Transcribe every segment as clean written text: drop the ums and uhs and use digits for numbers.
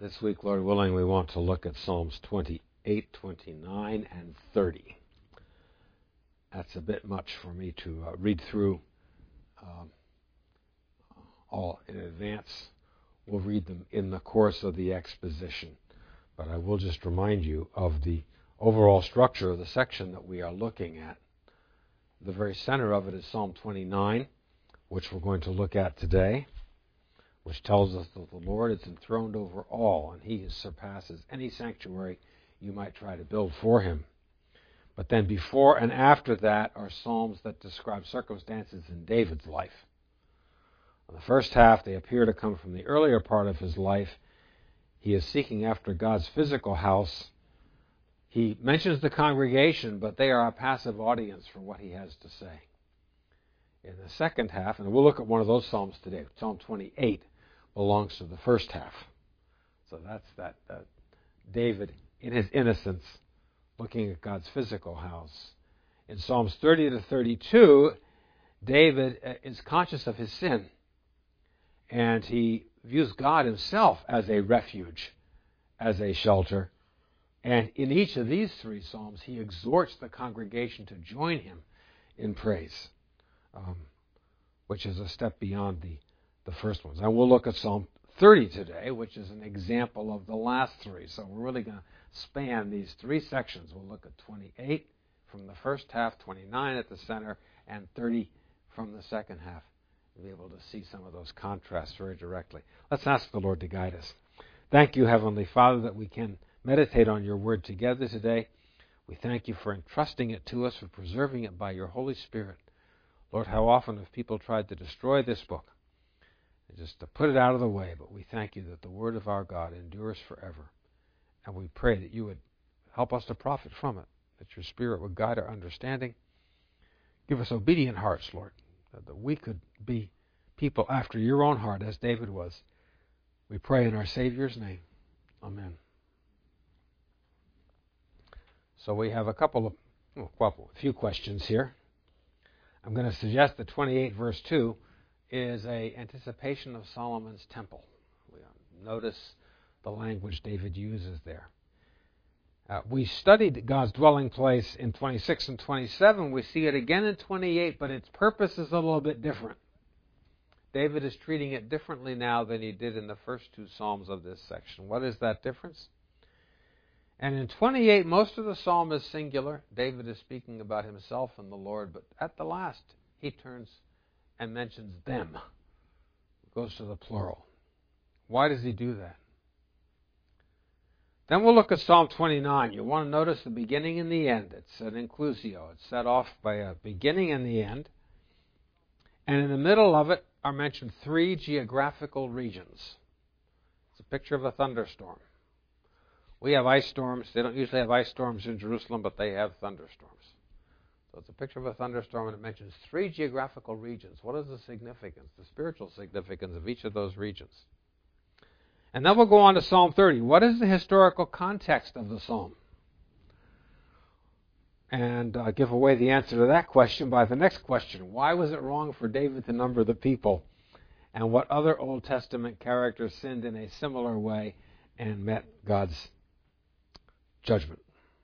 This week, Lord willing, we want to look at Psalms 28, 29, and 30. That's a bit much for me to read through all in advance. We'll read them in the course of the exposition. But I will just remind you of the overall structure of the section that we are looking at. The very center of it is Psalm 29, which we're going to look at today, which tells us that the Lord is enthroned over all, and He surpasses any sanctuary you might try to build for Him. But then before and after that are psalms that describe circumstances in David's life. In the first half, they appear to come from the earlier part of his life. He is seeking after God's physical house. He mentions the congregation, but they are a passive audience for what he has to say. In the second half, and we'll look at one of those psalms today, Psalm 28 belongs to the first half. So that's that David, in his innocence, looking at God's physical house. In Psalms 30 to 32, David is conscious of his sin, and he views God himself as a refuge, as a shelter. And in each of these three psalms, he exhorts the congregation to join him in praise, which is a step beyond the first ones. And we'll look at Psalm 30 today, which is an example of the last three. So we're really going to span these three sections. We'll look at 28 from the first half, 29 at the center, and 30 from the second half. We'll be able to see some of those contrasts very directly. Let's ask the Lord to guide us. Thank you, Heavenly Father, that we can meditate on your word together today. We thank you for entrusting it to us, for preserving it by your Holy Spirit. Lord, how often have people tried to destroy this book, just to put it out of the way, but we thank you that the word of our God endures forever. And we pray that you would help us to profit from it, that your Spirit would guide our understanding. Give us obedient hearts, Lord, that we could be people after your own heart, as David was. We pray in our Savior's name. Amen. So we have a few questions here. I'm going to suggest that 28 verse 2 is an anticipation of Solomon's temple. Notice the language David uses there. We studied God's dwelling place in 26 and 27. We see it again in 28, but its purpose is a little bit different. David is treating it differently now than he did in the first two psalms of this section. What is that difference? And in 28, most of the psalm is singular. David is speaking about himself and the Lord, but at the last, he turns and mentions them. It goes to the plural. Why does he do that? Then we'll look at Psalm 29. You want to notice the beginning and the end. It's an inclusio. It's set off by a beginning and the end. And in the middle of it are mentioned three geographical regions. It's a picture of a thunderstorm. We have ice storms. They don't usually have ice storms in Jerusalem, but they have thunderstorms. So it's a picture of a thunderstorm, and it mentions three geographical regions. What is the significance, the spiritual significance of each of those regions? And then we'll go on to Psalm 30. What is the historical context of the psalm? And I'll give away the answer to that question by the next question. Why was it wrong for David to number the people? And what other Old Testament characters sinned in a similar way and met God's judgment?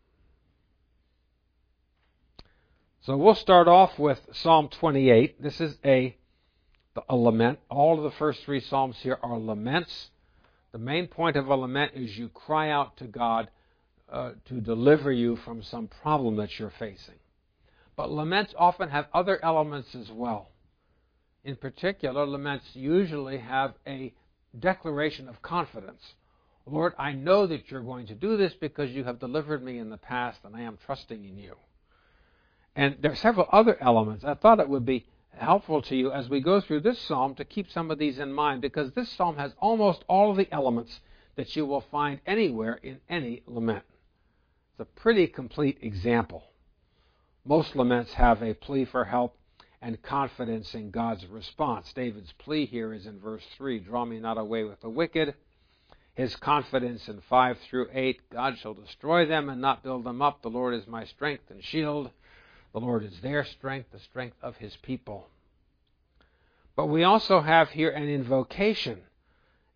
So we'll start off with Psalm 28. This is a lament. All of the first three psalms here are laments. The main point of a lament is you cry out to God to deliver you from some problem that you're facing. But laments often have other elements as well. In particular, laments usually have a declaration of confidence. Lord, I know that you're going to do this because you have delivered me in the past, and I am trusting in you. And there are several other elements. I thought it would be helpful to you as we go through this psalm to keep some of these in mind, because this psalm has almost all of the elements that you will find anywhere in any lament. It's a pretty complete example. Most laments have a plea for help and confidence in God's response. David's plea here is in verse 3, draw me not away with the wicked. His confidence in 5 through 8, God shall destroy them and not build them up. The Lord is my strength and shield. The Lord is their strength, the strength of his people. But we also have here an invocation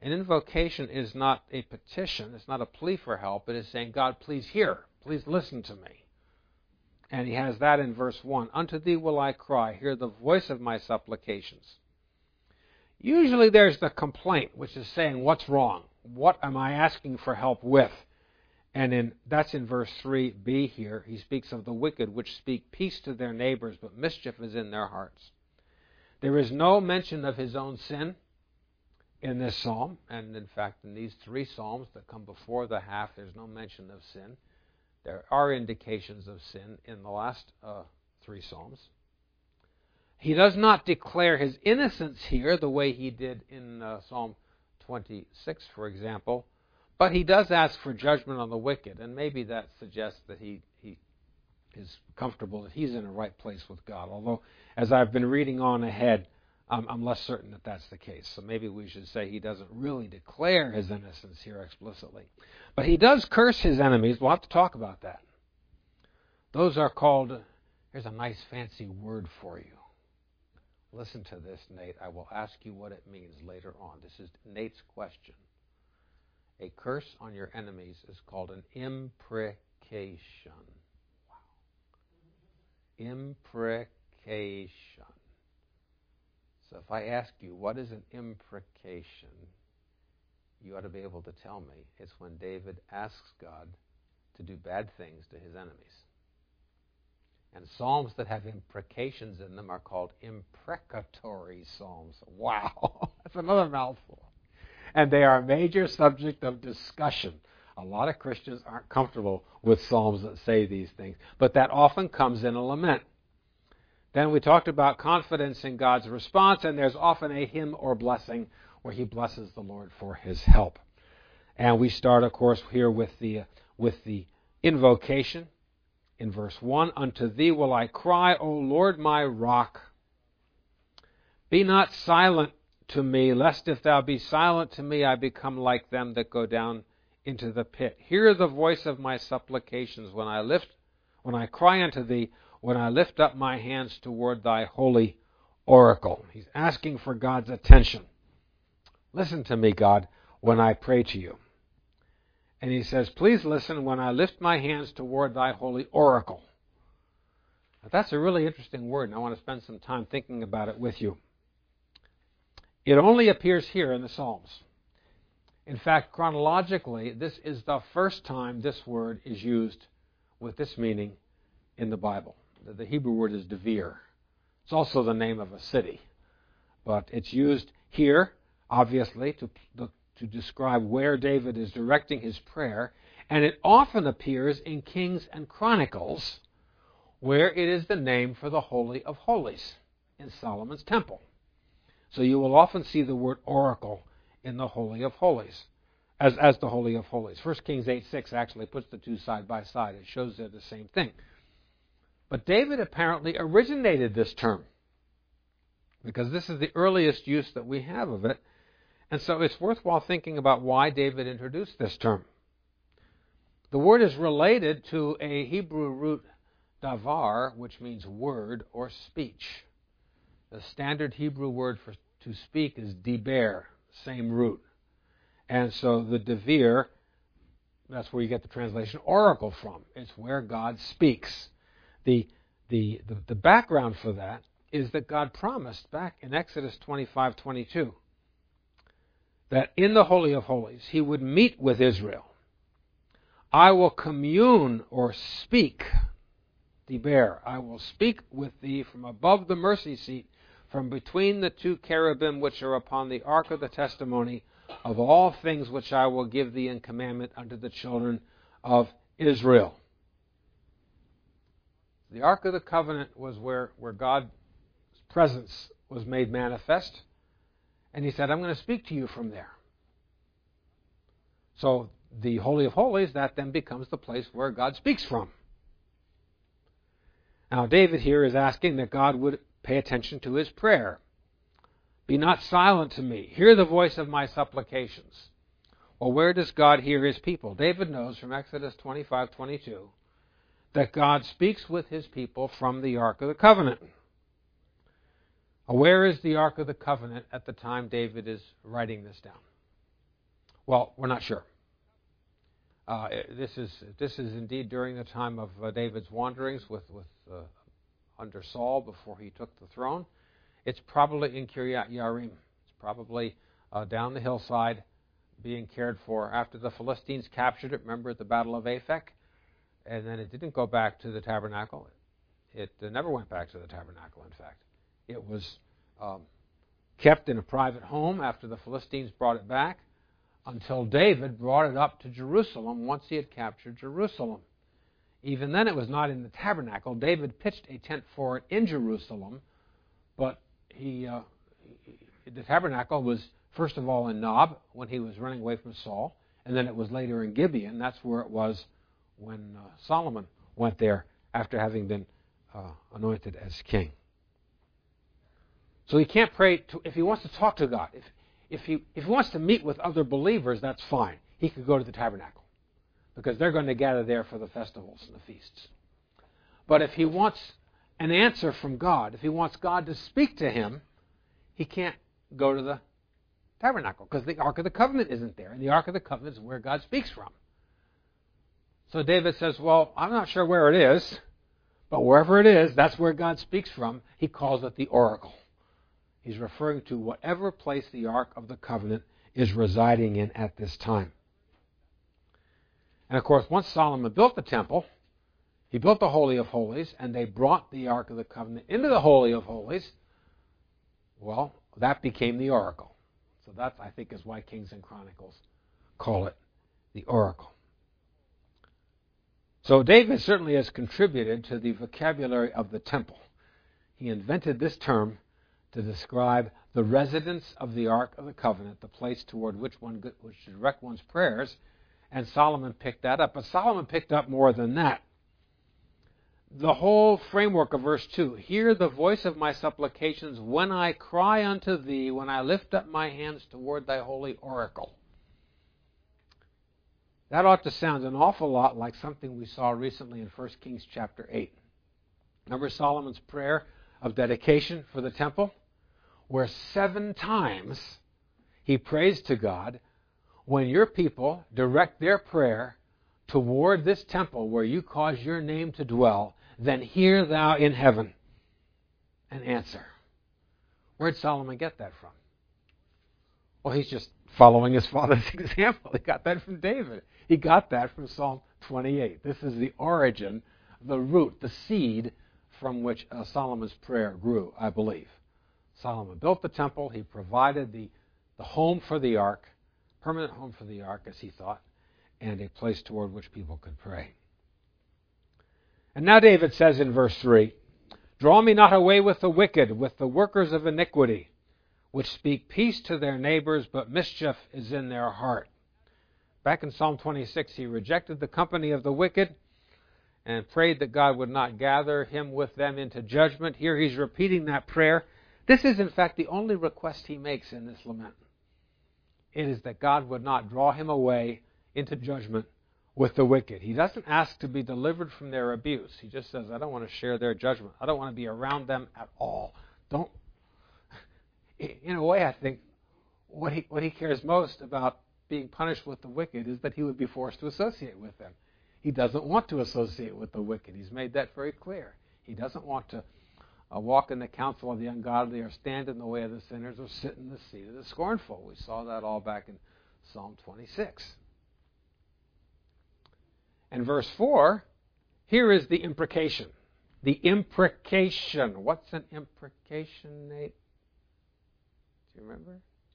An invocation is not a petition. It's not a plea for help. It is saying, God, please hear. Please listen to me. And he has that in verse 1. Unto thee will I cry. Hear the voice of my supplications. Usually there's the complaint, which is saying, what's wrong? What am I asking for help with? And that's in verse 3b here. He speaks of the wicked, which speak peace to their neighbors, but mischief is in their hearts. There is no mention of his own sin in this psalm. And in fact, in these 3 psalms that come before the half, there's no mention of sin. There are indications of sin in the last 3 psalms. He does not declare his innocence here the way he did in Psalm 26, for example, but he does ask for judgment on the wicked, and maybe that suggests that he is comfortable that he's in a right place with God, although as I've been reading on ahead, I'm less certain that that's the case. So maybe we should say he doesn't really declare his innocence here explicitly. But he does curse his enemies. We'll have to talk about that. Those are called, here's a nice fancy word for you. Listen to this, Nate. I will ask you what it means later on. This is Nate's question. A curse on your enemies is called an imprecation. Wow. Imprecation. So if I ask you, what is an imprecation? You ought to be able to tell me. It's when David asks God to do bad things to his enemies. And psalms that have imprecations in them are called imprecatory psalms. Wow, that's another mouthful. And they are a major subject of discussion. A lot of Christians aren't comfortable with psalms that say these things, but that often comes in a lament. Then we talked about confidence in God's response, and there's often a hymn or blessing where he blesses the Lord for his help. And we start, of course, here with the invocation. In verse 1, Unto thee will I cry, O Lord my rock. Be not silent to me, lest if thou be silent to me, I become like them that go down into the pit. Hear the voice of my supplications when I cry unto thee, when I lift up my hands toward thy holy oracle. He's asking for God's attention. Listen to me, God, when I pray to you. And he says, please listen when I lift my hands toward thy holy oracle. Now, that's a really interesting word, and I want to spend some time thinking about it with you. It only appears here in the Psalms. In fact, chronologically, this is the first time this word is used with this meaning in the Bible. The Hebrew word is devir. It's also the name of a city. But it's used here, obviously, to describe where David is directing his prayer, and it often appears in Kings and Chronicles, where it is the name for the Holy of Holies in Solomon's temple. So you will often see the word oracle in the Holy of Holies, as the Holy of Holies. 1 Kings 8:6 actually puts the two side by side. It shows they're the same thing. But David apparently originated this term, because this is the earliest use that we have of it. And so it's worthwhile thinking about why David introduced this term. The word is related to a Hebrew root davar, which means word or speech. The standard Hebrew word for to speak is diber, same root. And so the devir, that's where you get the translation oracle from. It's where God speaks. The background for that is that God promised back in Exodus 25:22 that in the Holy of Holies he would meet with Israel. I will commune or speak, diber. I will speak with thee from above the mercy seat, from between the 2 cherubim which are upon the ark of the testimony, of all things which I will give thee in commandment unto the children of Israel. The Ark of the Covenant was where God's presence was made manifest. And he said, I'm going to speak to you from there. So the Holy of Holies, that then becomes the place where God speaks from. Now David here is asking that God would pay attention to his prayer. Be not silent to me. Hear the voice of my supplications. Well, where does God hear his people? David knows from Exodus 25:22 that God speaks with his people from the Ark of the Covenant. Where is the Ark of the Covenant at the time David is writing this down? Well, we're not sure. This is indeed during the time of David's wanderings under Saul before he took the throne. It's probably in Kiryat Yarim. It's probably down the hillside being cared for after the Philistines captured it. Remember at the Battle of Aphek? And then it didn't go back to the tabernacle. It never went back to the tabernacle, in fact. It was kept in a private home after the Philistines brought it back until David brought it up to Jerusalem once he had captured Jerusalem. Even then it was not in the tabernacle. David pitched a tent for it in Jerusalem, but the tabernacle was first of all in Nob when he was running away from Saul, and then it was later in Gibeon. That's where it was when Solomon went there after having been anointed as king. So he can't pray if he wants to talk to God. If he wants to meet with other believers, that's fine. He could go to the tabernacle because they're going to gather there for the festivals and the feasts. But if he wants an answer from God, if he wants God to speak to him, he can't go to the tabernacle because the Ark of the Covenant isn't there, and the Ark of the Covenant is where God speaks from. So David says, well, I'm not sure where it is, but wherever it is, that's where God speaks from. He calls it the oracle. He's referring to whatever place the Ark of the Covenant is residing in at this time. And of course, once Solomon built the temple, he built the Holy of Holies, and they brought the Ark of the Covenant into the Holy of Holies. Well, that became the oracle. So that, I think, is why Kings and Chronicles call it the oracle. So David certainly has contributed to the vocabulary of the temple. He invented this term to describe the residence of the Ark of the Covenant, the place toward which should direct one's prayers, and Solomon picked that up. But Solomon picked up more than that. The whole framework of verse 2, hear the voice of my supplications when I cry unto thee, when I lift up my hands toward thy holy oracle. That ought to sound an awful lot like something we saw recently in 1 Kings chapter 8. Remember Solomon's prayer of dedication for the temple? Where 7 times he prays to God, when your people direct their prayer toward this temple where you cause your name to dwell, then hear thou in heaven and answer. Where'd Solomon get that from? Well, he's just following his father's example. He got that from David. He got that from Psalm 28. This is the origin, the root, the seed from which Solomon's prayer grew, I believe. Solomon built the temple. He provided the home for the ark, permanent home for the ark, as he thought, and a place toward which people could pray. And now David says in verse 3, draw me not away with the wicked, with the workers of iniquity, which speak peace to their neighbors, but mischief is in their heart. Back in Psalm 26, he rejected the company of the wicked and prayed that God would not gather him with them into judgment. Here he's repeating that prayer. This is, in fact, the only request he makes in this lament. It is that God would not draw him away into judgment with the wicked. He doesn't ask to be delivered from their abuse. He just says, I don't want to share their judgment. I don't want to be around them at all. In a way, I think what he cares most about being punished with the wicked is that he would be forced to associate with them. He doesn't want to associate with the wicked. He's made that very clear. He doesn't want to walk in the counsel of the ungodly or stand in the way of the sinners or sit in the seat of the scornful. We saw that all back in Psalm 26. And verse 4, here is the imprecation. The imprecation. What's an imprecation, Nate? Do you remember?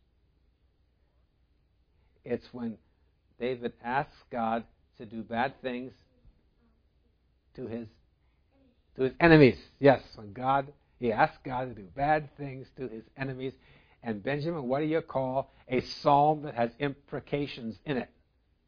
It's when David asks God to do bad things to his enemies. Yes, when he asks God to do bad things to his enemies. And Benjamin, what do you call a psalm that has imprecations in it?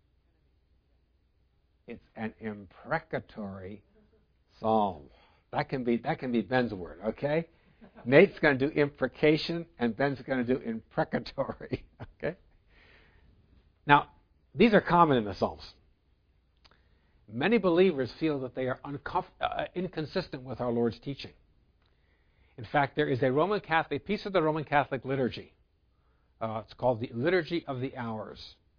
It's an imprecatory psalm. That can be Ben's word, okay? Nate's going to do imprecation, and Ben's going to do imprecatory, okay? Now, these are common in the Psalms. Many believers feel that they are inconsistent with our Lord's teaching. In fact, there is a piece of the Roman Catholic liturgy. It's called the Liturgy of the Hours.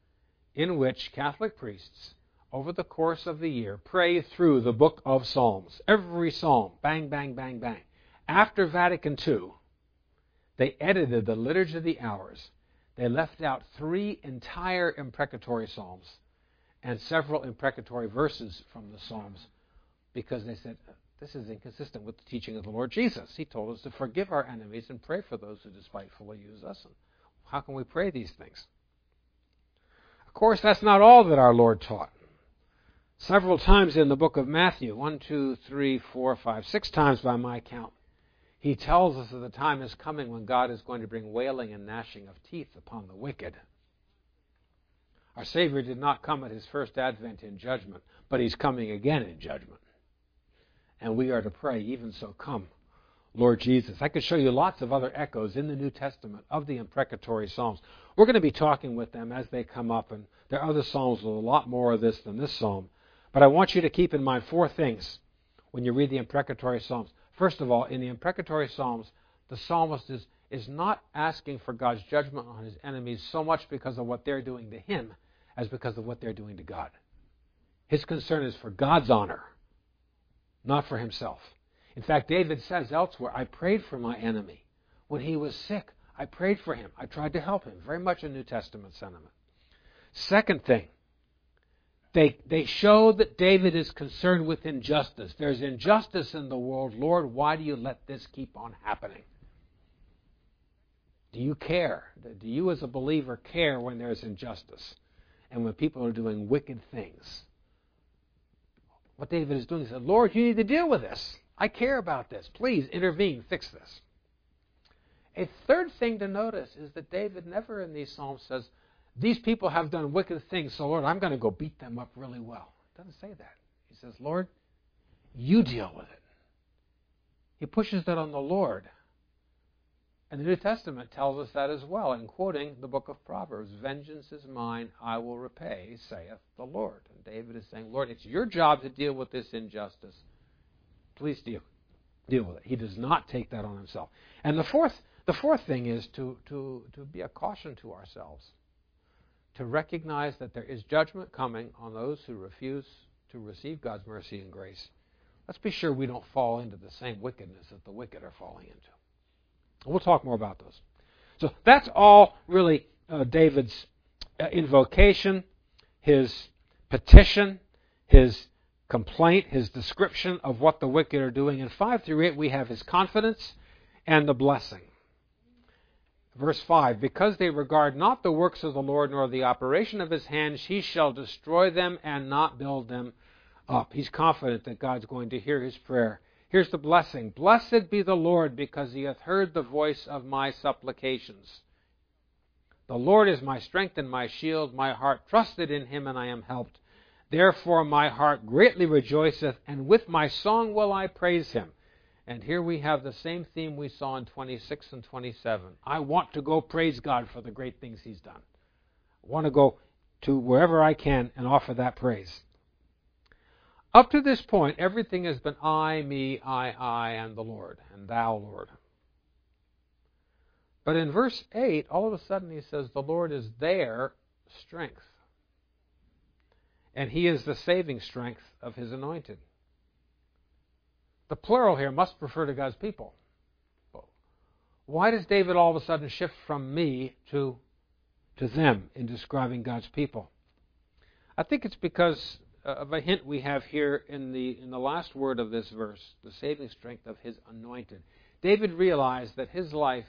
in which Catholic priests, over the course of the year, pray through the book of Psalms. Every psalm, bang, bang, bang, bang. After Vatican II, they edited the Liturgy of the Hours. They left out 3 entire imprecatory psalms and several imprecatory verses from the Psalms because they said, this is inconsistent with the teaching of the Lord Jesus. He told us to forgive our enemies and pray for those who despitefully use us. And how can we pray these things? Of course, that's not all that our Lord taught. Several times in the book of Matthew, 1, 2, 3, 4, 5, 6 times by my count, he tells us that the time is coming when God is going to bring wailing and gnashing of teeth upon the wicked. Our Savior did not come at his first advent in judgment, but he's coming again in judgment. And we are to pray, even so come, Lord Jesus. I could show you lots of other echoes in the New Testament of the imprecatory Psalms. We're going to be talking with them as they come up, and there are other Psalms with a lot more of this than this Psalm. But I want you to keep in mind 4 things when you read the imprecatory Psalms. First of all, in the imprecatory Psalms, the psalmist is not asking for God's judgment on his enemies so much because of what they're doing to him as because of what they're doing to God. His concern is for God's honor, not for himself. In fact, David says elsewhere, I prayed for my enemy. When he was sick, I prayed for him. I tried to help him. Very much a New Testament sentiment. Second thing, they show that David is concerned with injustice. There's injustice in the world. Lord, why do you let this keep on happening? Do you care? Do you as a believer care when there's injustice and when people are doing wicked things? What David is doing, he said, Lord, you need to deal with this. I care about this. Please intervene, fix this. A third thing to notice is that David never in these Psalms says, these people have done wicked things, so Lord, I'm going to go beat them up really well. He doesn't say that. He says, Lord, you deal with it. He pushes that on the Lord. And the New Testament tells us that as well in quoting the book of Proverbs. Vengeance is mine, I will repay, saith the Lord. And David is saying, Lord, it's your job to deal with this injustice. Please deal with it. He does not take that on himself. And the fourth thing is to be a caution to ourselves. To recognize that there is judgment coming on those who refuse to receive God's mercy and grace. Let's be sure we don't fall into the same wickedness that the wicked are falling into. We'll talk more about those. So that's all really David's invocation, his petition, his complaint, his description of what the wicked are doing. In 5 through 8 we have his confidence and the blessing. Verse 5, because they regard not the works of the Lord nor the operation of his hands, he shall destroy them and not build them up. He's confident that God's going to hear his prayer. Here's the blessing. Blessed be the Lord, because he hath heard the voice of my supplications. The Lord is my strength and my shield. My heart trusted in him, and I am helped. Therefore my heart greatly rejoiceth, and with my song will I praise him. And here we have the same theme we saw in 26 and 27. I want to go praise God for the great things he's done. I want to go to wherever I can and offer that praise. Up to this point, everything has been I, me, I, and the Lord, and thou, Lord. But in verse 8, all of a sudden he says, the Lord is their strength. And he is the saving strength of his anointed. The plural here must refer to God's people. Why does David all of a sudden shift from me to them in describing God's people? I think it's because of a hint we have here in the last word of this verse, the saving strength of his anointed. David realizes that his life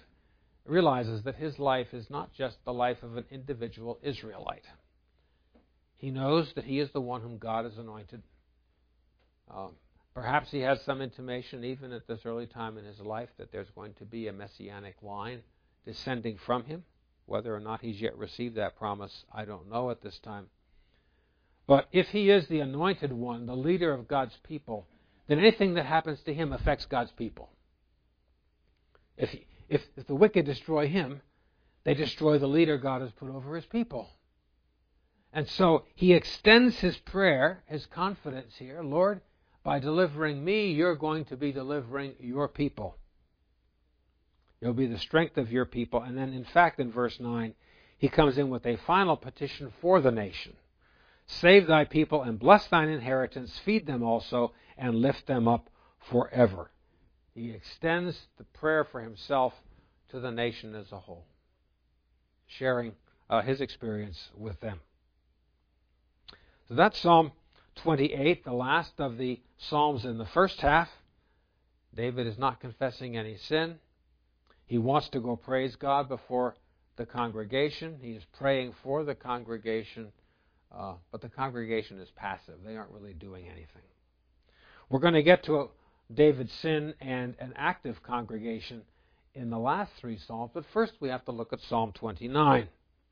is not just the life of an individual Israelite. He knows that he is the one whom God has anointed. Perhaps he has some intimation, even at this early time in his life, that there's going to be a messianic line descending from him. Whether or not he's yet received that promise, I don't know at this time. But if he is the anointed one, the leader of God's people, then anything that happens to him affects God's people. If the wicked destroy him, they destroy the leader God has put over his people. And so he extends his prayer, his confidence here. Lord, by delivering me, you're going to be delivering your people. You'll be the strength of your people. And then, in fact, in verse 9, he comes in with a final petition for the nation. Save thy people and bless thine inheritance, feed them also, and lift them up forever. He extends the prayer for himself to the nation as a whole, sharing his experience with them. So that's Psalm 28, the last of the Psalms in the first half. David is not confessing any sin. He wants to go praise God before the congregation. He is praying for the congregation, but the congregation is passive. They aren't really doing anything. We're going to get to David's sin and an active congregation in the last three Psalms, but first we have to look at Psalm 29.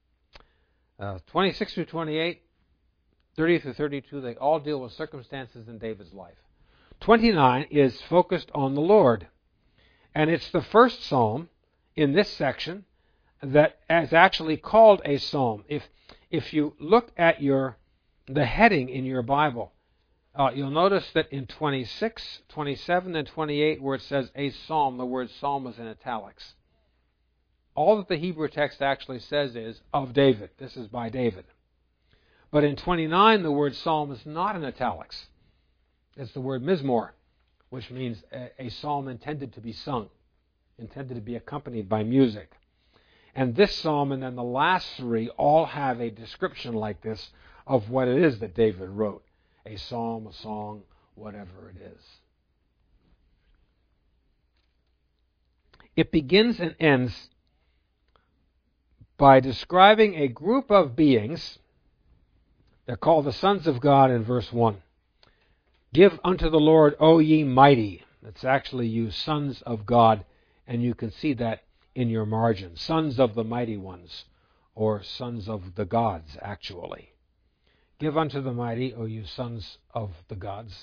26 through 28, 30 through 32, they all deal with circumstances in David's life. 29 is focused on the Lord. And it's the first psalm in this section that is actually called a psalm. If you look at the heading in your Bible, you'll notice that in 26, 27, and 28, where it says a psalm, the word psalm is in italics. All that the Hebrew text actually says is of David. This is by David. But in 29, the word psalm is not in italics. It's the word mizmor, which means a psalm intended to be sung, intended to be accompanied by music. And this psalm and then the last three all have a description like this of what it is that David wrote. A psalm, a song, whatever it is. It begins and ends by describing a group of beings. They're called the sons of God in verse 1. Give unto the Lord, O ye mighty. It's actually used sons of God, and you can see that in your margin. Sons of the mighty ones, or sons of the gods, actually. Give unto the mighty, O you sons of the gods.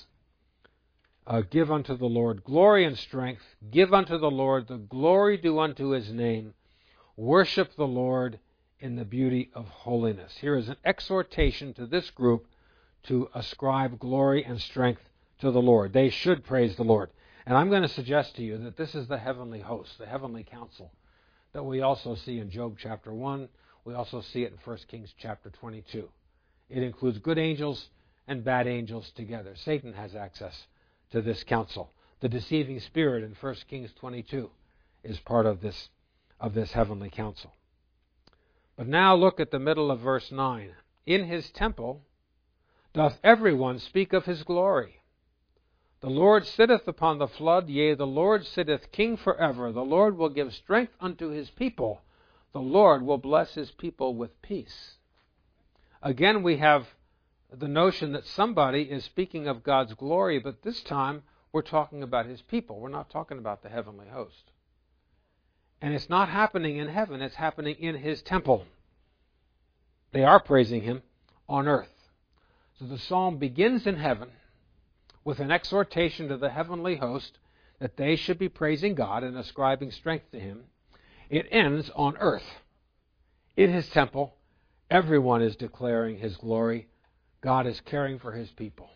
Give unto the Lord glory and strength. Give unto the Lord the glory due unto his name. Worship the Lord in the beauty of holiness. Here is an exhortation to this group to ascribe glory and strength to the Lord. They should praise the Lord. And I'm going to suggest to you that this is the heavenly host, the heavenly council, that we also see in Job chapter 1. We also see it in 1 Kings chapter 22. It includes good angels and bad angels together. Satan has access to this council. The deceiving spirit in 1 Kings 22 is part of this heavenly council. But now look at the middle of verse 9. In his temple doth everyone speak of his glory. The Lord sitteth upon the flood, yea, the Lord sitteth king forever. The Lord will give strength unto his people. The Lord will bless his people with peace. Again, we have the notion that somebody is speaking of God's glory, but this time we're talking about his people. We're not talking about the heavenly host. And it's not happening in heaven, it's happening in his temple. They are praising him on earth. So the psalm begins in heaven with an exhortation to the heavenly host that they should be praising God and ascribing strength to him. It ends on earth. In his temple, everyone is declaring his glory. God is caring for his people.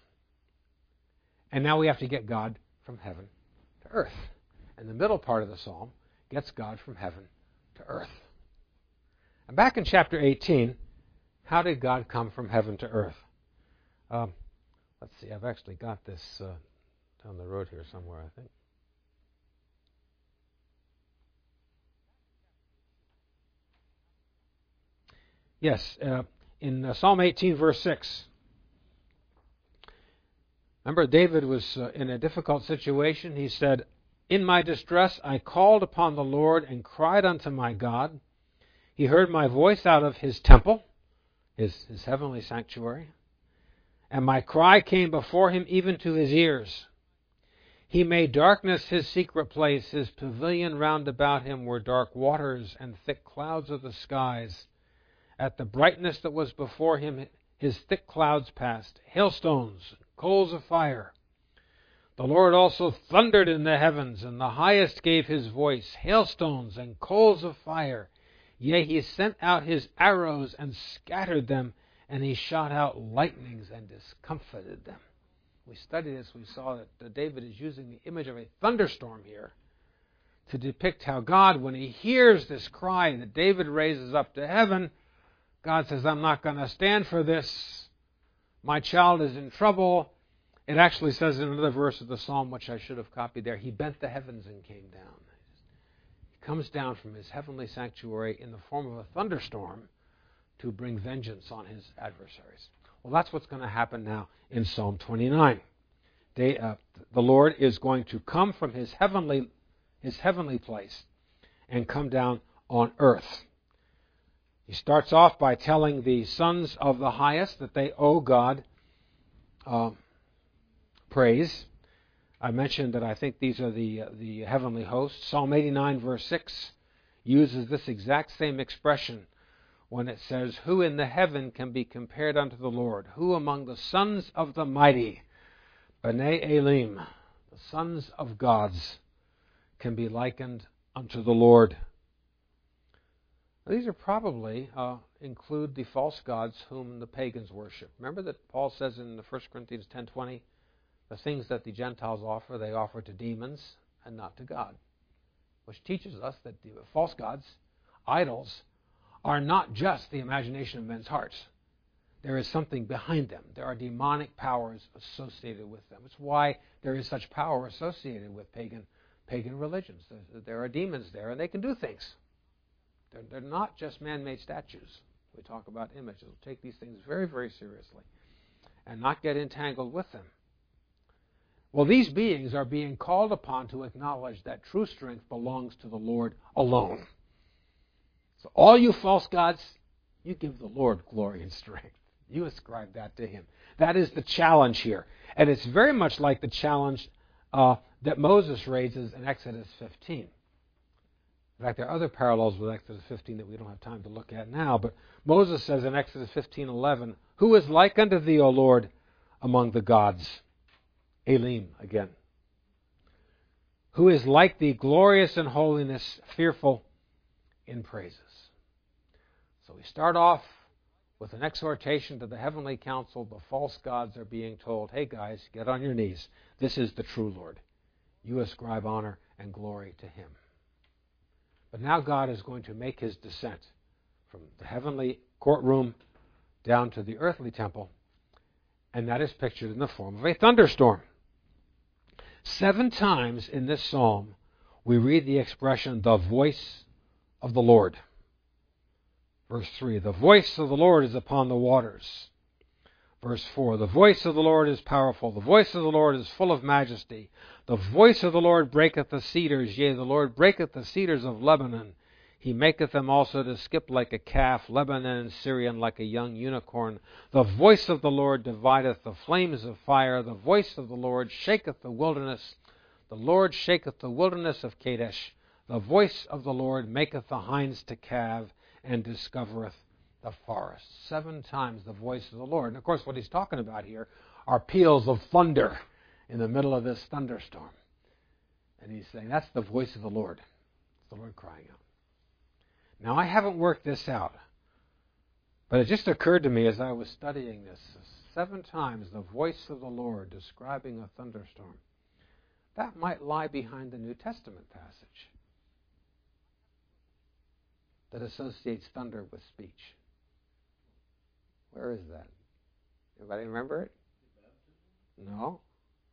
And now we have to get God from heaven to earth. And the middle part of the psalm gets God from heaven to earth. And back in chapter 18, how did God come from heaven to earth? Let's see, I've actually got this down the road here somewhere, I think. Yes, in Psalm 18, verse 6. Remember, David was in a difficult situation. He said, In my distress I called upon the Lord and cried unto my God. He heard my voice out of his temple, his heavenly sanctuary. And my cry came before him even to his ears. He made darkness his secret place. His pavilion round about him were dark waters and thick clouds of the skies. At the brightness that was before him, his thick clouds passed, hailstones, coals of fire. The Lord also thundered in the heavens, and the highest gave his voice, hailstones and coals of fire. Yea, he sent out his arrows and scattered them, and he shot out lightnings and discomfited them. We studied this, we saw that David is using the image of a thunderstorm here to depict how God, when he hears this cry that David raises up to heaven, God says, I'm not going to stand for this. My child is in trouble. It actually says in another verse of the psalm, which I should have copied there, he bent the heavens and came down. He comes down from his heavenly sanctuary in the form of a thunderstorm to bring vengeance on his adversaries. Well, that's what's going to happen now in Psalm 29. The Lord is going to come from his heavenly place and come down on earth. He starts off by telling the sons of the highest that they owe God praise. I mentioned that I think these are the heavenly hosts. Psalm 89 verse 6 uses this exact same expression when it says, who in the heaven can be compared unto the Lord? Who among the sons of the mighty, B'nai Elim, the sons of gods, can be likened unto the Lord? Now, these are probably include the false gods whom the pagans worship. Remember that Paul says in 1 Corinthians 10:20, the things that the Gentiles offer, they offer to demons and not to God, which teaches us that the false gods, idols, are not just the imagination of men's hearts. There is something behind them. There are demonic powers associated with them. It's why there is such power associated with pagan religions. There are demons there, and they can do things. They're not just man-made statues. We talk about images. We'll take these things very, very seriously and not get entangled with them. Well, these beings are being called upon to acknowledge that true strength belongs to the Lord alone. So all you false gods, you give the Lord glory and strength. You ascribe that to him. That is the challenge here. And it's very much like the challenge that Moses raises in Exodus 15. In fact, there are other parallels with Exodus 15 that we don't have time to look at now. But Moses says in Exodus 15:11, who is like unto thee, O Lord, among the gods? Elim again. Who is like thee, glorious in holiness, fearful in praises. So we start off with an exhortation to the heavenly council. The false gods are being told, hey guys, get on your knees. This is the true Lord. You ascribe honor and glory to him. But now God is going to make his descent from the heavenly courtroom down to the earthly temple, and that is pictured in the form of a thunderstorm. 7 times in this psalm, we read the expression, the voice of the Lord. Verse 3, the voice of the Lord is upon the waters. Verse 4, the voice of the Lord is powerful. The voice of the Lord is full of majesty. The voice of the Lord breaketh the cedars. Yea, the Lord breaketh the cedars of Lebanon. He maketh them also to skip like a calf, Lebanon and Syrian like a young unicorn. The voice of the Lord divideth the flames of fire. The voice of the Lord shaketh the wilderness. The Lord shaketh the wilderness of Kadesh. The voice of the Lord maketh the hinds to calve, and discovereth the forest. 7 times the voice of the Lord. And of course what he's talking about here are peals of thunder in the middle of this thunderstorm. And he's saying that's the voice of the Lord. It's the Lord crying out. Now I haven't worked this out, but it just occurred to me as I was studying this, 7 times the voice of the Lord describing a thunderstorm. That might lie behind the New Testament passage that associates thunder with speech. Where is that? Anybody remember it? No.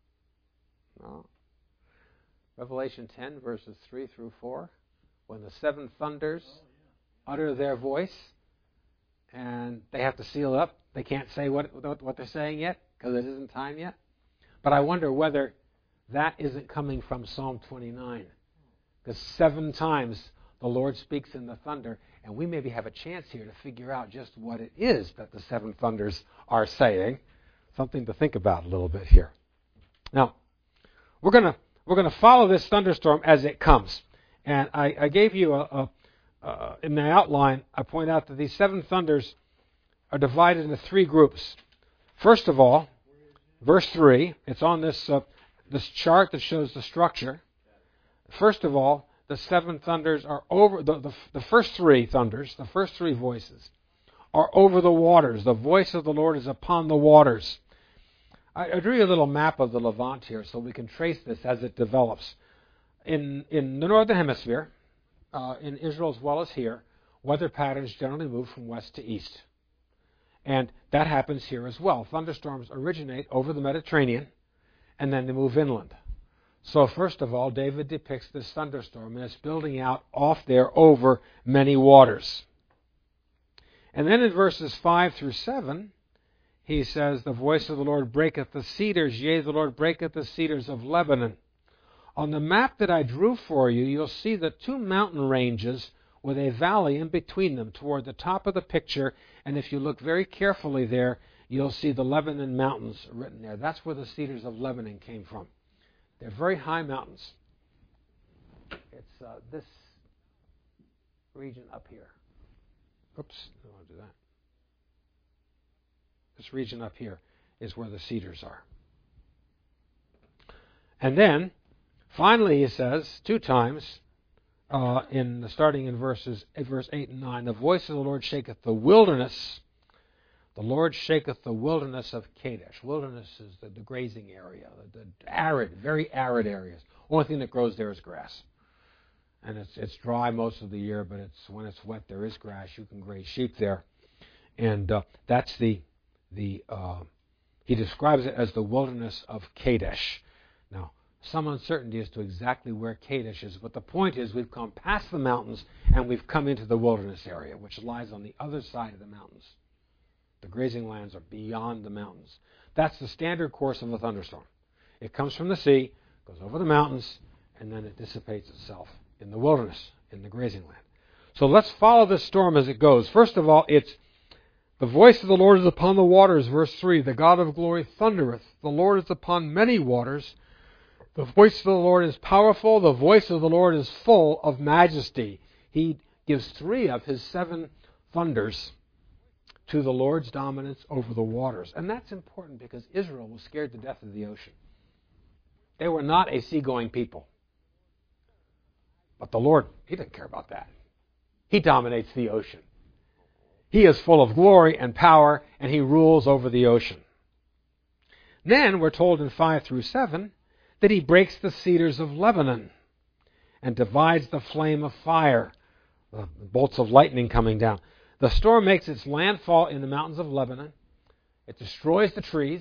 Revelation 10, verses 3 through 4. When the 7 thunders utter their voice, and they have to seal it up. They can't say what they're saying yet, because it isn't time yet. But I wonder whether that isn't coming from Psalm 29. Because 7 times the Lord speaks in the thunder, and we maybe have a chance here to figure out just what it is that the 7 thunders are saying. Something to think about a little bit here. Now, we're going to follow this thunderstorm as it comes. And I gave you in the outline, I point out that these 7 thunders are divided into 3 groups. First of all, verse 3, it's on this chart that shows the structure. First of all, the 7 thunders are over, the first 3 thunders, the first 3 voices, are over the waters. The voice of the Lord is upon the waters. I drew you a little map of the Levant here so we can trace this as it develops. In the Northern Hemisphere, in Israel as well as here, weather patterns generally move from west to east. And that happens here as well. Thunderstorms originate over the Mediterranean, and then they move inland. So first of all, David depicts this thunderstorm, and it's building out off there over many waters. And then in verses 5 through 7, he says, the voice of the Lord breaketh the cedars, yea, the Lord breaketh the cedars of Lebanon. On the map that I drew for you, you'll see the two mountain ranges with a valley in between them toward the top of the picture. And if you look very carefully there, you'll see the Lebanon Mountains written there. That's where the cedars of Lebanon came from. They're very high mountains. It's this region up here. Oops, I don't want to do that. This region up here is where the cedars are. And then, finally, he says, two times, starting in verse 8 and 9, the voice of the Lord shaketh the wilderness. The Lord shaketh the wilderness of Kadesh. Wilderness is the grazing area, the arid, very arid areas. Only thing that grows there is grass. And it's dry most of the year, but when it's wet, there is grass. You can graze sheep there. And that's he describes it as the wilderness of Kadesh. Now, some uncertainty as to exactly where Kadesh is, but the point is we've come past the mountains and we've come into the wilderness area, which lies on the other side of the mountains. The grazing lands are beyond the mountains. That's the standard course of a thunderstorm. It comes from the sea, goes over the mountains, and then it dissipates itself in the wilderness, in the grazing land. So let's follow this storm as it goes. First of all, it's the voice of the Lord is upon the waters, verse 3. The God of glory thundereth. The Lord is upon many waters. The voice of the Lord is powerful. The voice of the Lord is full of majesty. He gives 3 of his 7 thunders to the Lord's dominance over the waters. And that's important because Israel was scared to death of the ocean. They were not a seagoing people. But the Lord, he didn't care about that. He dominates the ocean. He is full of glory and power, and he rules over the ocean. Then we're told in 5 through 7 that he breaks the cedars of Lebanon and divides the flame of fire, the bolts of lightning coming down. The storm makes its landfall in the mountains of Lebanon. It destroys the trees.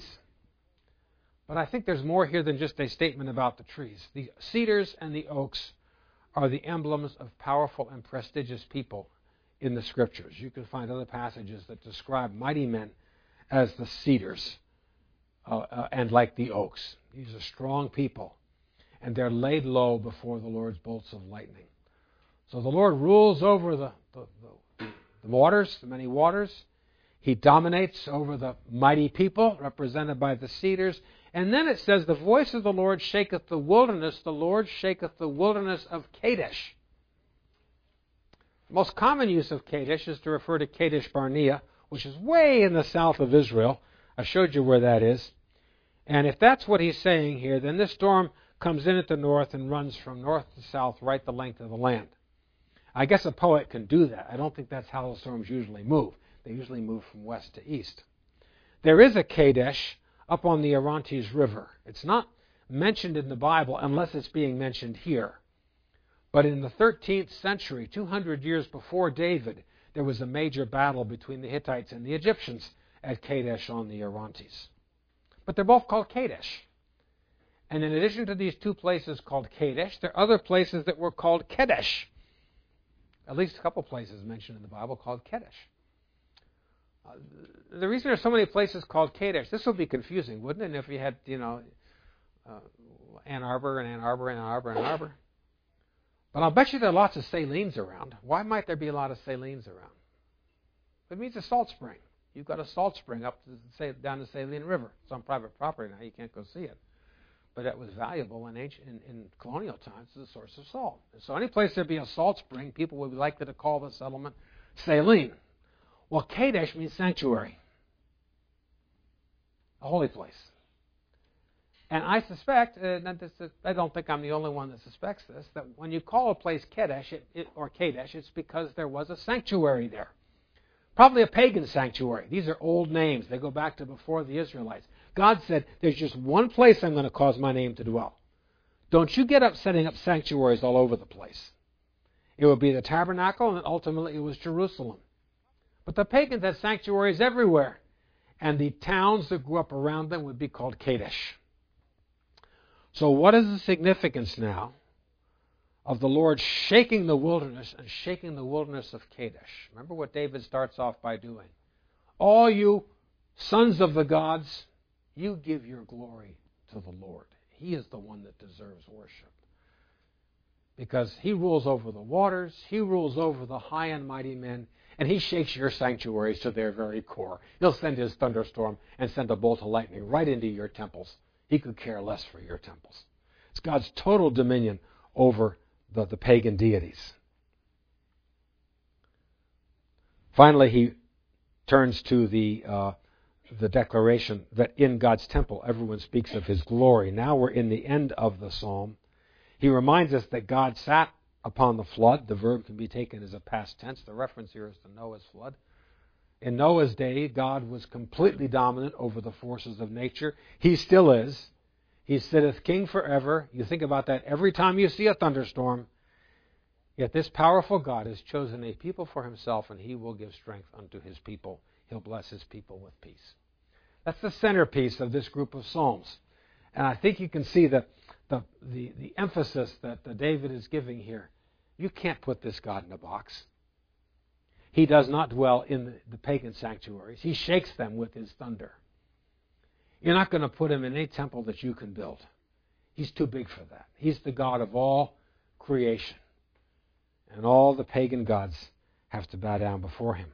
But I think there's more here than just a statement about the trees. The cedars and the oaks are the emblems of powerful and prestigious people in the Scriptures. You can find other passages that describe mighty men as the cedars and like the oaks. These are strong people, and they're laid low before the Lord's bolts of lightning. So the Lord rules over the waters, the many waters. He dominates over the mighty people, represented by the cedars. And then it says, the voice of the Lord shaketh the wilderness. The Lord shaketh the wilderness of Kadesh. The most common use of Kadesh is to refer to Kadesh Barnea, which is way in the south of Israel. I showed you where that is. And if that's what he's saying here, then this storm comes in at the north and runs from north to south right the length of the land. I guess a poet can do that. I don't think that's how the storms usually move. They usually move from west to east. There is a Kadesh up on the Orontes River. It's not mentioned in the Bible unless it's being mentioned here. But in the 13th century, 200 years before David, there was a major battle between the Hittites and the Egyptians at Kadesh on the Orontes. But they're both called Kadesh. And in addition to these two places called Kadesh, there are other places that were called Kedesh. At least a couple places mentioned in the Bible called Kedesh. The reason there's so many places called Kadesh, this would be confusing, wouldn't it, if you had, Ann Arbor and Ann Arbor and Ann Arbor and Ann Arbor? But I'll bet you there are lots of salines around. Why might there be a lot of salines around? It means a salt spring. You've got a salt spring down the Saline River. It's on private property now. You can't go see it. But it was valuable in colonial times as a source of salt. And so any place there'd be a salt spring, people would be likely to call the settlement Saline. Well, Kadesh means sanctuary. A holy place. And I suspect, I don't think I'm the only one that suspects this, that when you call a place Kadesh, it's because there was a sanctuary there. Probably a pagan sanctuary. These are old names. They go back to before the Israelites. God said, there's just one place I'm going to cause my name to dwell. Don't you get up setting up sanctuaries all over the place. It would be the tabernacle, and ultimately it was Jerusalem. But the pagans had sanctuaries everywhere, and the towns that grew up around them would be called Kadesh. So what is the significance now of the Lord shaking the wilderness and shaking the wilderness of Kadesh? Remember what David starts off by doing. All you sons of the gods, you give your glory to the Lord. He is the one that deserves worship. Because he rules over the waters, he rules over the high and mighty men, and he shakes your sanctuaries to their very core. He'll send his thunderstorm and send a bolt of lightning right into your temples. He could care less for your temples. It's God's total dominion over the pagan deities. Finally, he turns to the declaration that in God's temple everyone speaks of his glory. Now we're in the end of the psalm. He reminds us that God sat upon the flood. The verb can be taken as a past tense. The reference here is to Noah's flood. In Noah's day, God was completely dominant over the forces of nature. He still is. He sitteth king forever. You think about that every time you see a thunderstorm. Yet this powerful God has chosen a people for himself, and he will give strength unto his people. He'll bless his people with peace. That's the centerpiece of this group of psalms. And I think you can see the emphasis that David is giving here. You can't put this God in a box. He does not dwell in the pagan sanctuaries. He shakes them with his thunder. You're not going to put him in any temple that you can build. He's too big for that. He's the God of all creation. And all the pagan gods have to bow down before him.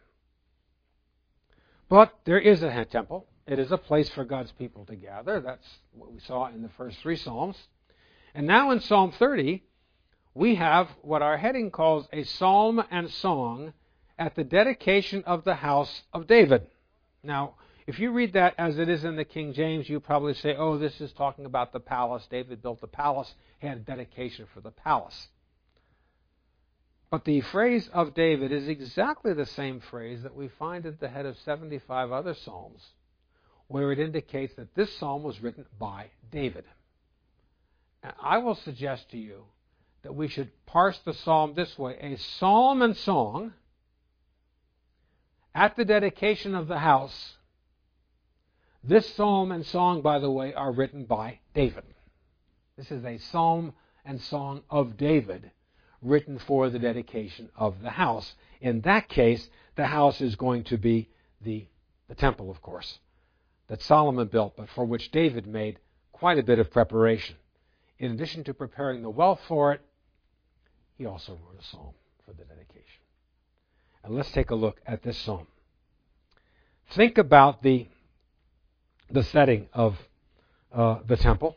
But there is a temple. It is a place for God's people to gather. That's what we saw in the first 3 Psalms. And now in Psalm 30, we have what our heading calls a psalm and song at the dedication of the house of David. Now, if you read that as it is in the King James, you probably say, oh, this is talking about the palace. David built the palace. He had a dedication for the palace. But the phrase of David is exactly the same phrase that we find at the head of 75 other psalms, where it indicates that this psalm was written by David. And I will suggest to you that we should parse the psalm this way: a psalm and song at the dedication of the house. This psalm and song, by the way, are written by David. This is a psalm and song of David, written for the dedication of the house. In that case, the house is going to be the temple, of course, that Solomon built, but for which David made quite a bit of preparation. In addition to preparing the wealth for it, he also wrote a psalm for the dedication. And let's take a look at this psalm. Think about the setting of the temple.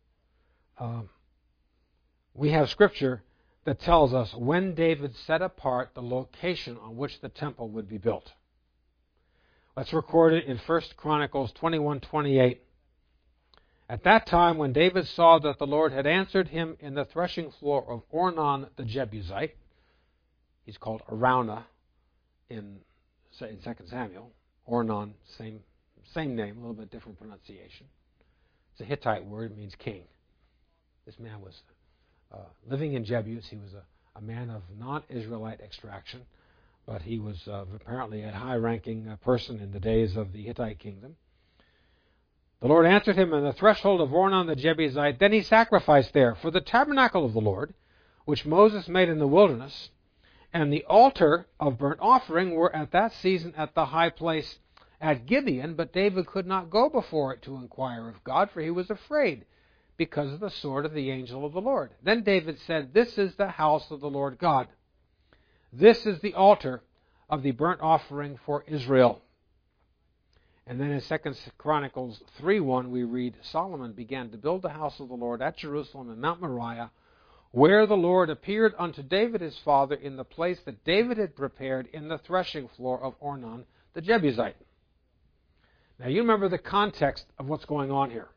We have scripture that tells us when David set apart the location on which the temple would be built. Let's record it in 1 Chronicles 21:28. At that time, when David saw that the Lord had answered him in the threshing floor of Ornan the Jebusite, he's called Araunah in 2 Samuel. Ornan, same name, a little bit different pronunciation. It's a Hittite word, it means king. This man was living in Jebus. He was a man of non-Israelite extraction, but he was apparently a high-ranking person in the days of the Hittite kingdom. The Lord answered him in the threshold of Ornan the Jebusite. Then he sacrificed there for the tabernacle of the Lord, which Moses made in the wilderness, and the altar of burnt offering were at that season at the high place at Gibeon, but David could not go before it to inquire of God, for he was afraid, because of the sword of the angel of the Lord. Then David said, This is the house of the Lord God. This is the altar of the burnt offering for Israel. And then in 2 Chronicles 3:1 we read, Solomon began to build the house of the Lord at Jerusalem in Mount Moriah, where the Lord appeared unto David his father in the place that David had prepared in the threshing floor of Ornan the Jebusite. Now you remember the context of what's going on here.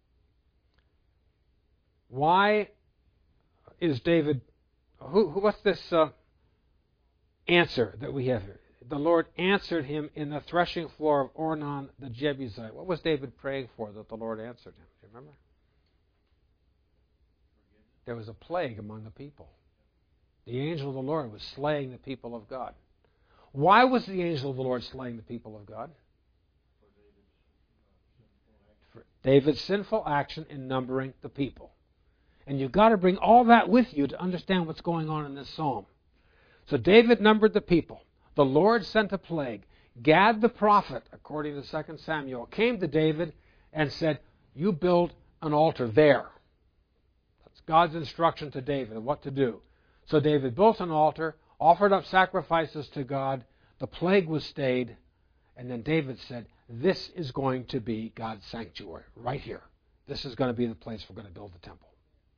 Why is David, what's this answer that we have here? The Lord answered him in the threshing floor of Ornan the Jebusite. What was David praying for that the Lord answered him? Do you remember? There was a plague among the people. The angel of the Lord was slaying the people of God. Why was the angel of the Lord slaying the people of God? For David's sinful action in numbering the people. And you've got to bring all that with you to understand what's going on in this psalm. So David numbered the people. The Lord sent a plague. Gad the prophet, according to 2 Samuel, came to David and said, you build an altar there. That's God's instruction to David of what to do. So David built an altar, offered up sacrifices to God. The plague was stayed. And then David said, this is going to be God's sanctuary, right here. This is going to be the place we're going to build the temple.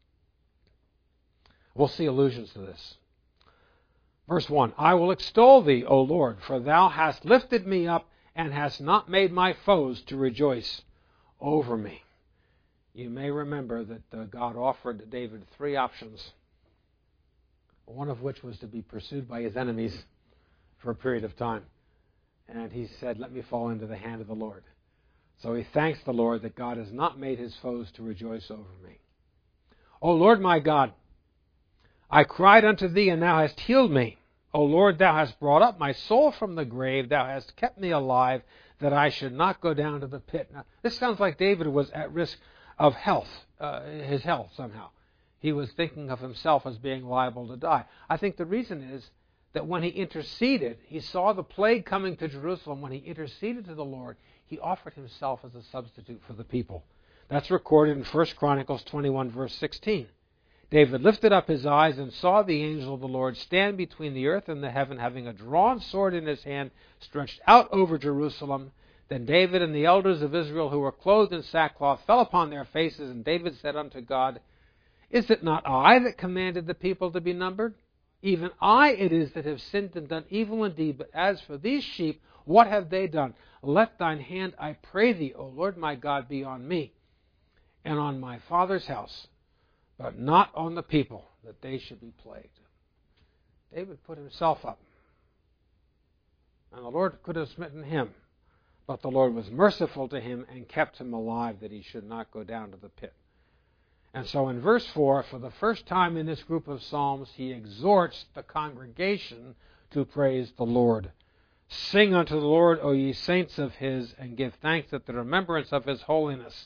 We'll see allusions to this. Verse 1, I will extol thee, O Lord, for thou hast lifted me up and hast not made my foes to rejoice over me. You may remember that God offered David 3 options, one of which was to be pursued by his enemies for a period of time. And he said, let me fall into the hand of the Lord. So he thanks the Lord that God has not made his foes to rejoice over me. O Lord my God, I cried unto thee, and thou hast healed me. O Lord, thou hast brought up my soul from the grave. Thou hast kept me alive, that I should not go down to the pit. Now, this sounds like David was at risk of his health somehow. He was thinking of himself as being liable to die. I think the reason is that when he interceded, he saw the plague coming to Jerusalem. When he interceded to the Lord, he offered himself as a substitute for the people. That's recorded in 1 Chronicles 21, verse 16. David lifted up his eyes and saw the angel of the Lord stand between the earth and the heaven, having a drawn sword in his hand, stretched out over Jerusalem. Then David and the elders of Israel, who were clothed in sackcloth, fell upon their faces, and David said unto God, is it not I that commanded the people to be numbered? Even I it is that have sinned and done evil indeed. But as for these sheep, what have they done? Let thine hand, I pray thee, O Lord my God, be on me and on my father's house, but not on the people, that they should be plagued. David put himself up, and the Lord could have smitten him, but the Lord was merciful to him and kept him alive, that he should not go down to the pit. And so in verse 4, for the first time in this group of Psalms, he exhorts the congregation to praise the Lord. Sing unto the Lord, O ye saints of his, and give thanks at the remembrance of his holiness.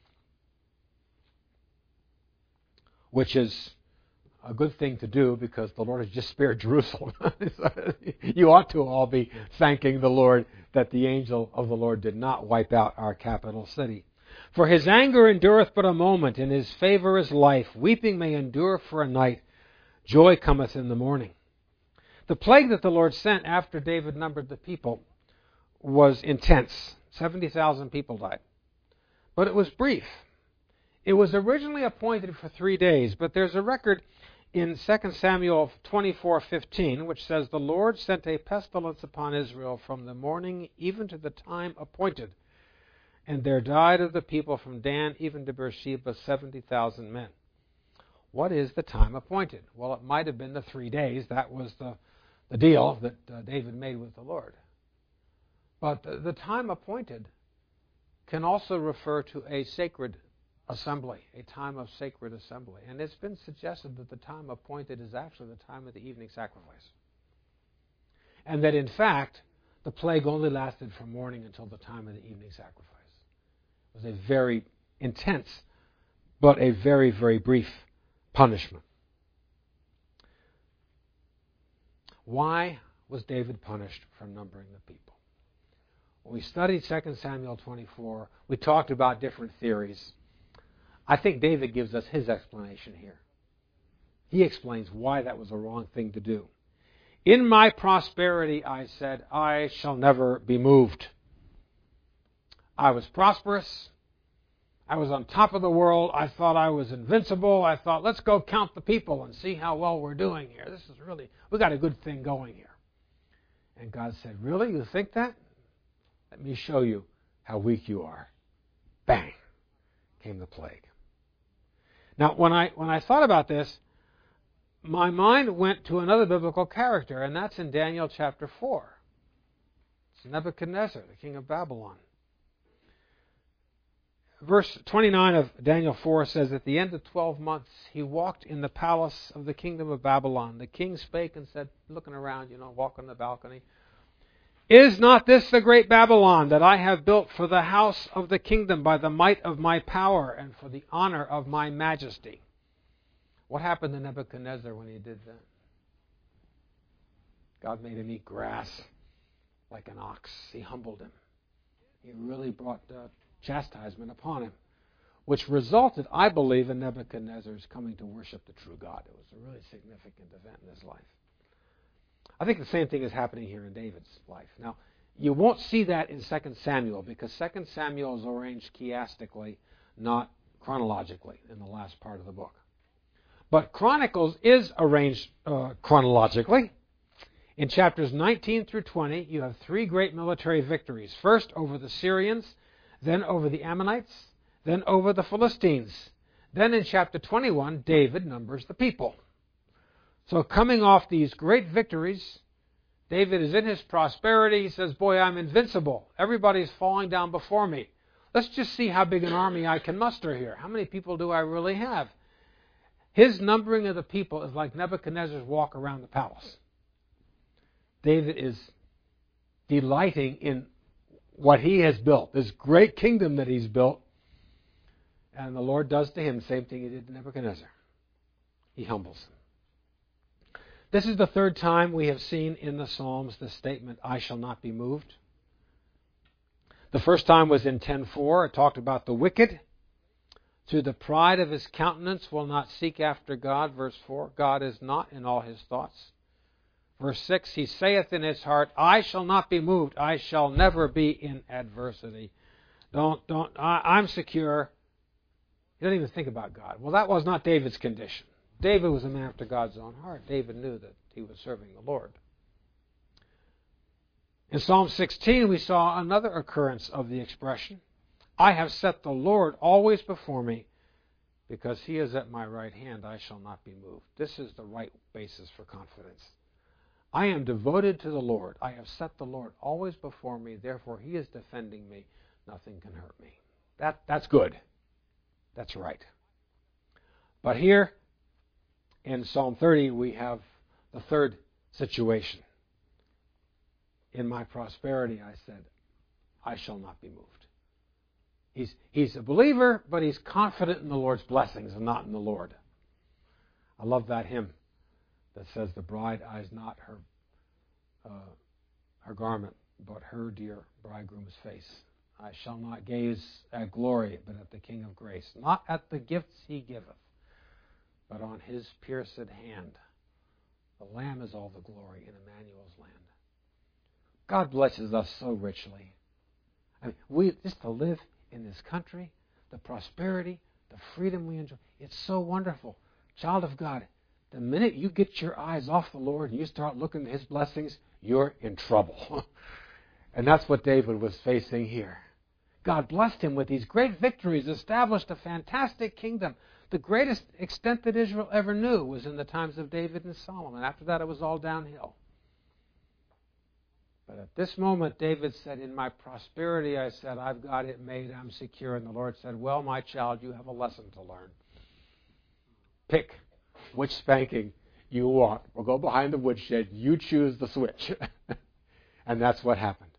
Which is a good thing to do, because the Lord has just spared Jerusalem. You ought to all be thanking the Lord that the angel of the Lord did not wipe out our capital city. For his anger endureth but a moment, and his favor is life. Weeping may endure for a night, joy cometh in the morning. The plague that the Lord sent after David numbered the people was intense. 70,000 people died. But it was brief. It was originally appointed for 3 days, but there's a record in 2 Samuel 24:15, which says, the Lord sent a pestilence upon Israel from the morning even to the time appointed. And there died of the people from Dan even to Beersheba 70,000 men. What is the time appointed? Well, it might have been the 3 days. That was the deal that David made with the Lord. But the time appointed can also refer to a sacred assembly, a time of sacred assembly. And it's been suggested that the time appointed is actually the time of the evening sacrifice. And that, in fact, the plague only lasted from morning until the time of the evening sacrifice. It was a very intense, but a very, very brief punishment. Why was David punished for numbering the people? When we studied 2 Samuel 24, we talked about different theories. I think David gives us his explanation here. He explains why that was a wrong thing to do. In my prosperity, I said, I shall never be moved. I was prosperous. I was on top of the world. I thought I was invincible. I thought, let's go count the people and see how well we're doing here. This is really, we got a good thing going here. And God said, really? You think that? Let me show you how weak you are. Bang! Came the plague. Now, when I thought about this, my mind went to another biblical character, and that's in Daniel chapter 4. It's Nebuchadnezzar, the king of Babylon. verse 29 of Daniel 4 says, at the end of 12 months, he walked in the palace of the kingdom of Babylon. The king spake and said, looking around, walking on the balcony, is not this the great Babylon that I have built for the house of the kingdom by the might of my power and for the honor of my majesty? What happened to Nebuchadnezzar when he did that? God made him eat grass like an ox. He humbled him. He really brought chastisement upon him, which resulted, I believe, in Nebuchadnezzar's coming to worship the true God. It was a really significant event in his life. I think the same thing is happening here in David's life. Now, you won't see that in 2 Samuel because 2 Samuel is arranged chiastically, not chronologically in the last part of the book. But Chronicles is arranged chronologically. In chapters 19 through 20, you have three great military victories. First over the Syrians, then over the Ammonites, then over the Philistines. Then in chapter 21, David numbers the people. So coming off these great victories, David is in his prosperity. He says, boy, I'm invincible. Everybody's falling down before me. Let's just see how big an army I can muster here. How many people do I really have? His numbering of the people is like Nebuchadnezzar's walk around the palace. David is delighting in what he has built, this great kingdom that he's built. And the Lord does to him the same thing he did to Nebuchadnezzar. He humbles him. This is the third time we have seen in the Psalms the statement, I shall not be moved. The first time was in 10:4. It talked about the wicked. Through the pride of his countenance will not seek after God. Verse 4, God is not in all his thoughts. Verse 6, he saith in his heart, I shall not be moved. I shall never be in adversity. I'm secure. He doesn't even think about God. Well, that was not David's condition. David was a man after God's own heart. David knew that he was serving the Lord. In Psalm 16, we saw another occurrence of the expression, I have set the Lord always before me, because he is at my right hand, I shall not be moved. This is the right basis for confidence. I am devoted to the Lord. I have set the Lord always before me, therefore he is defending me. Nothing can hurt me. That's good. That's right. But here, in Psalm 30, we have the third situation. In my prosperity, I said, I shall not be moved. He's a believer, but he's confident in the Lord's blessings and not in the Lord. I love that hymn that says, the bride eyes not her garment, but her dear bridegroom's face. I shall not gaze at glory, but at the King of grace. Not at the gifts he giveth, but on his pierced hand. The Lamb is all the glory in Emmanuel's land. God blesses us so richly. I mean, just to live in this country, the prosperity, the freedom we enjoy, it's so wonderful. Child of God, the minute you get your eyes off the Lord and you start looking at his blessings, you're in trouble. And that's what David was facing here. God blessed him with these great victories, established a fantastic kingdom. The greatest extent that Israel ever knew was in the times of David and Solomon. After that, it was all downhill. But at this moment, David said, in my prosperity, I said, I've got it made, I'm secure. And the Lord said, well, my child, you have a lesson to learn. Pick which spanking you want. We'll go behind the woodshed. You choose the switch. And that's what happened.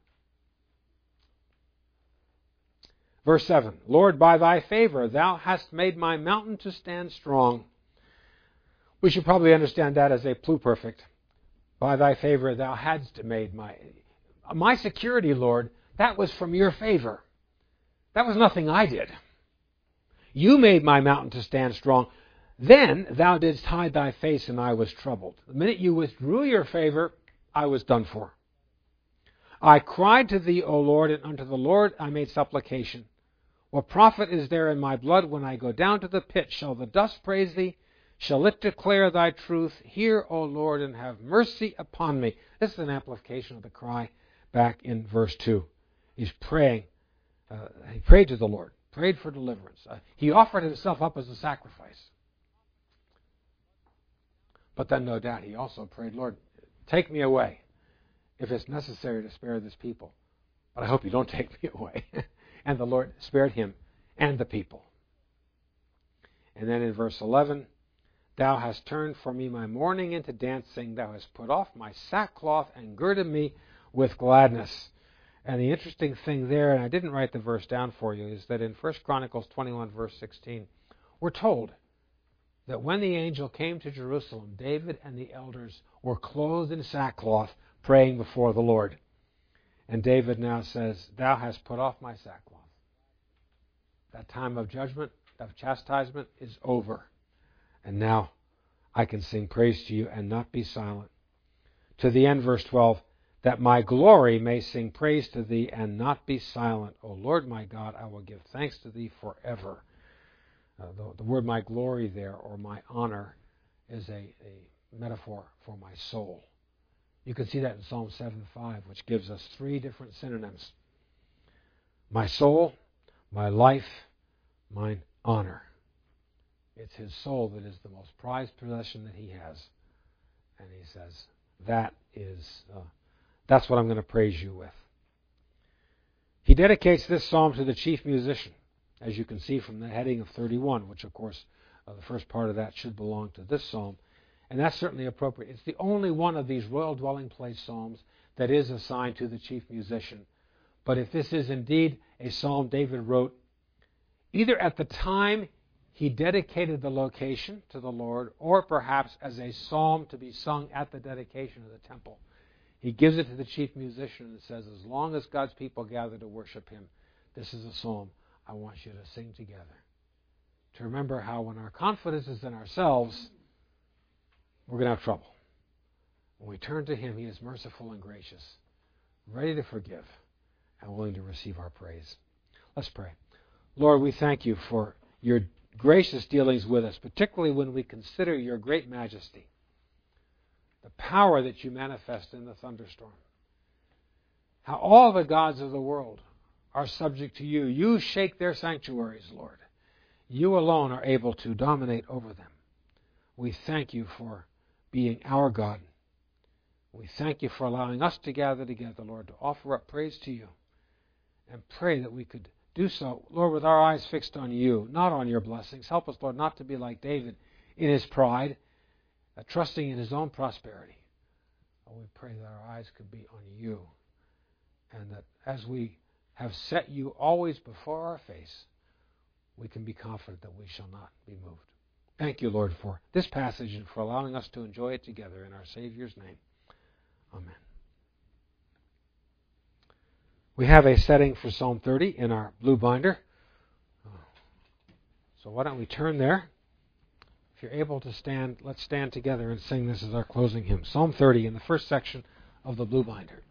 Verse 7, Lord, by thy favor, thou hast made my mountain to stand strong. We should probably understand that as a pluperfect. By thy favor, thou hadst made my security, Lord, that was from your favor. That was nothing I did. You made my mountain to stand strong. Then thou didst hide thy face, and I was troubled. The minute you withdrew your favor, I was done for. I cried to thee, O Lord, and unto the Lord I made supplication. What profit is there in my blood when I go down to the pit? Shall the dust praise thee? Shall it declare thy truth? Hear, O Lord, and have mercy upon me. This is an amplification of the cry back in verse 2. He's praying. He prayed to the Lord, prayed for deliverance. He offered himself up as a sacrifice. But then, no doubt, he also prayed, Lord, take me away if it's necessary to spare this people. But I hope you don't take me away. And the Lord spared him and the people. And then in verse 11, thou hast turned for me my mourning into dancing. Thou hast put off my sackcloth and girded me with gladness. And the interesting thing there, and I didn't write the verse down for you, is that in 1 Chronicles 21, verse 16, we're told that when the angel came to Jerusalem, David and the elders were clothed in sackcloth, praying before the Lord. And David now says, thou hast put off my sackcloth. That time of judgment, of chastisement is over. And now I can sing praise to you and not be silent. To the end, verse 12, that my glory may sing praise to thee and not be silent. O Lord my God, I will give thanks to thee forever. The word my glory there, or my honor, is a metaphor for my soul. You can see that in Psalm 7:5, which gives us three different synonyms. My soul, my life, mine honor. It's his soul that is the most prized possession that he has. And he says, that's what I'm going to praise you with. He dedicates this psalm to the chief musician, as you can see from the heading of 31, which, of course, the first part of that should belong to this psalm. And that's certainly appropriate. It's the only one of these royal dwelling place psalms that is assigned to the chief musician. But if this is indeed a psalm David wrote, either at the time he dedicated the location to the Lord, or perhaps as a psalm to be sung at the dedication of the temple, he gives it to the chief musician and says, as long as God's people gather to worship him, this is a psalm I want you to sing together. To remember how when our confidence is in ourselves, we're going to have trouble. When we turn to him, he is merciful and gracious, ready to forgive, and willing to receive our praise. Let's pray. Lord, we thank you for your gracious dealings with us, particularly when we consider your great majesty, the power that you manifest in the thunderstorm, how all the gods of the world are subject to you. You shake their sanctuaries, Lord. You alone are able to dominate over them. We thank you for being our God. We thank you for allowing us to gather together, Lord, to offer up praise to you and pray that we could do so, Lord, with our eyes fixed on you, not on your blessings. Help us, Lord, not to be like David in his pride, trusting in his own prosperity. We pray that our eyes could be on you, and that as we have set you always before our face, we can be confident that we shall not be moved. Thank you, Lord, for this passage and for allowing us to enjoy it together in our Savior's name. Amen. We have a setting for Psalm 30 in our blue binder. So why don't we turn there? If you're able to stand, let's stand together and sing this as our closing hymn. Psalm 30 in the first section of the blue binder.